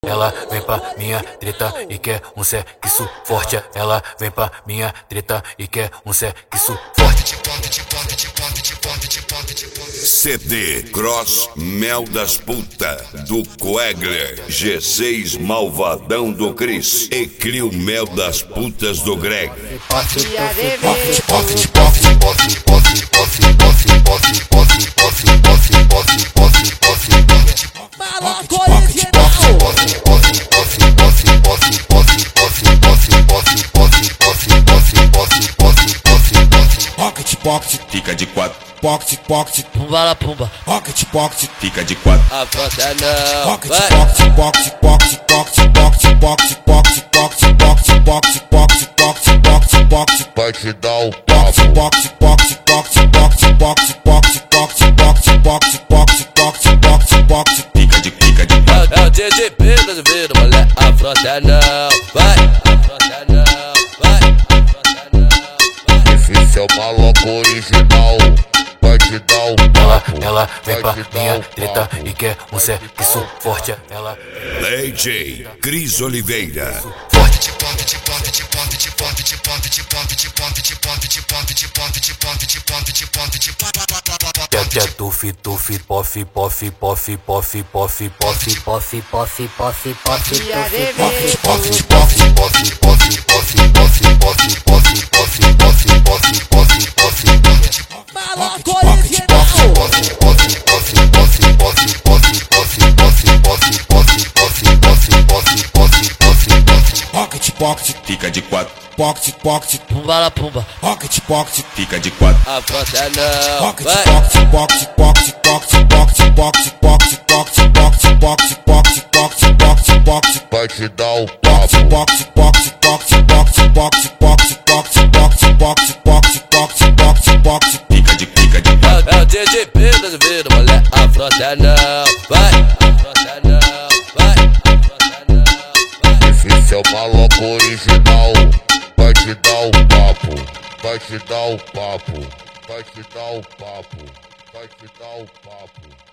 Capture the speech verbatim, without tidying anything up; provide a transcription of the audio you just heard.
Ela vem pra minha treta e quer um sexo forte. Ela vem pra minha treta e quer um sexo forte. C D Cross Mel das Puta do Coegler, G seis Malvadão do Cris e Crio Mel das Putas do Greg. Rocket pocket, fica de quatro. Pocket pocket, pumba la pumba. Rocket pocket, fica de quatro. Afronta não. Rocket pocket, pocket pocket, pocket pocket, pocket pocket, pocket pocket, pocket pocket, pocket pocket, pocket. Vai te dar o Pocket pocket pocket pocket pocket pocket pocket pocket pocket pocket pocket pocket pocket pocket. Fica de fica de quatro. É o D J P brasileiro, mulher. Afronta não. Vai. Afronta não. Vai. Afronta não. Esse é o maloco original. Vai te dar o Ela, papo. ela vem pra Vai te dar minha o treta papo. e quer um sexo forte. Ela D J Cris Oliveira. forte. Quer, quer tufi, tufi, pofi, pofi, pofi, pofi, pofi, pofi, pofi, pofi, pofi, pofi, Pocket pofi, pocket pofi, pocket. pofi, pofi, pofi, pofi, pofi, pofi, pofi, pofi, pofi, pofi, pofi. Pocket pocket pocket. Pocket pocket, fica de quatro. Pocket pocket, Pumba la pumba. Rocket pocket, fica de quatro. Afronta não. Pocket Vai. pocket pocket pocket pocket pocket pocket pocket pocket pocket pocket pocket pocket pocket pocket. Vai te dar o Pocket papo. pocket pocket pocket pocket pocket pocket pocket pocket pocket pocket pocket pocket pocket. Fica de fica de quatro. É o D J P brasileiro, mulher. Afronta não. Vai. Afronta não. Vai. Afronta não. Vai. Esse é o maloco original. Vai te dar o papo. Vai te dar o papo. Vai te dar o papo. Vai te dar o papo.